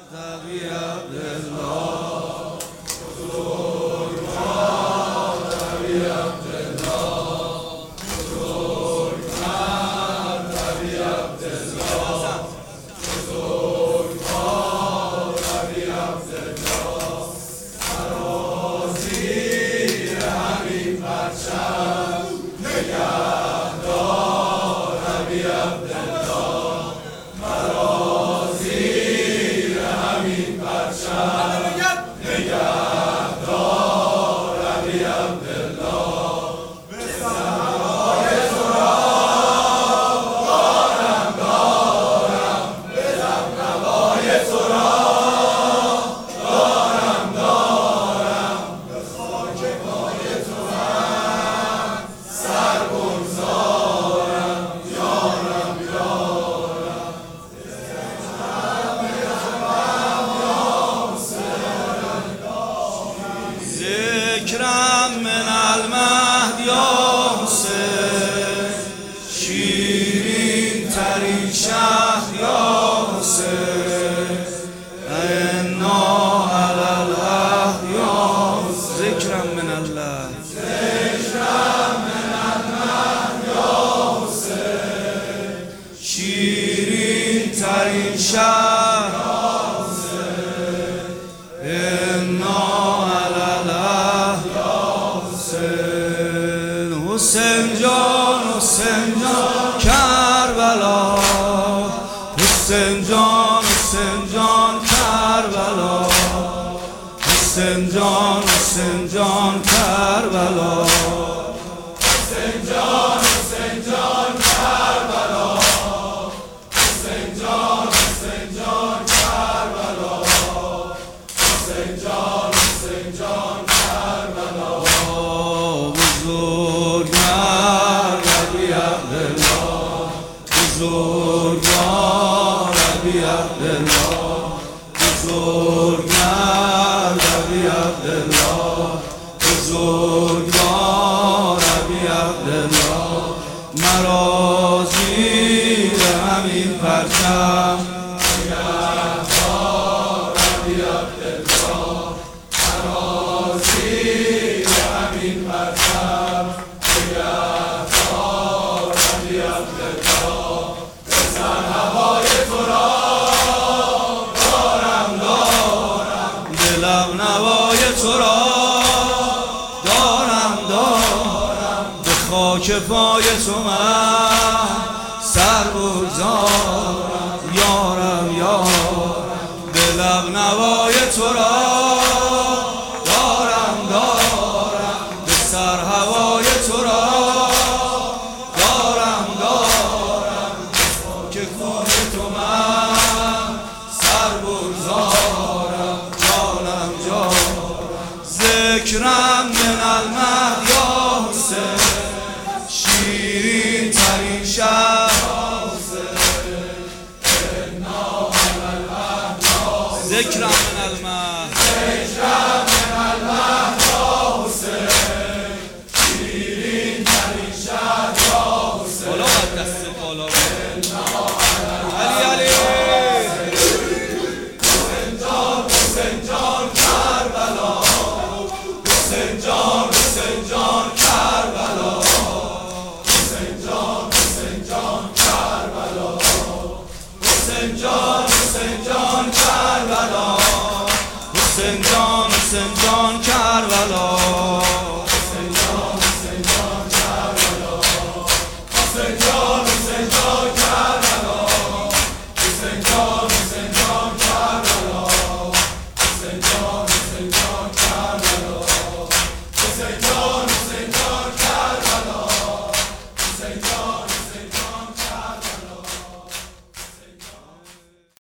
نبی عبدالله ذکرم من المهد یا حسین شیرین ترین شهر یا حسین انا علی العهد یا حسین ذکرم من الله یا حسین شیرین ترین شهر یا حسین انا حسین جان کربلا حسین جان کربلا حسین جان کربلا حسین جان کربلا حسین جان کربلا حسین جان کربلا بزرگوار نبی عبدالله بزرگوار نبی عبدالله بزرگوار نبی عبدالله مرا زیر همین پرچم نگهدار نبی عبدالله مرا زیر همین پرچم نگهدار نبی عبدالله بزن هوای تو را دارم دلم نوای تو را دارم به خاک پای تو من سر بگذارم یارم دلم نوای تو را دارم به سر هوای تو را دارم که خاک تو من سر بگذارم جانم ذکرم من المهد یا حسین شیرین ترین شهر ذکرم من